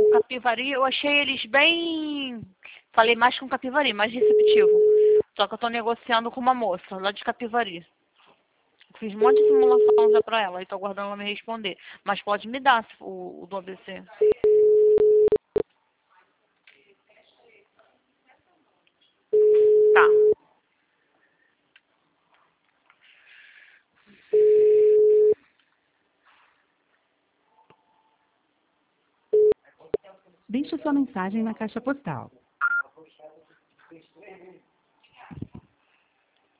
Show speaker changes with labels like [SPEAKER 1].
[SPEAKER 1] Capivari, eu achei eles bem... Falei mais com Capivari, mais receptivo. Só que eu tô negociando com uma moça lá de Capivari. Fiz um monte de simulação já pra ela e tô aguardando ela me responder. Mas pode me dar o do ABC. Tá.
[SPEAKER 2] Deixe sua mensagem na caixa postal.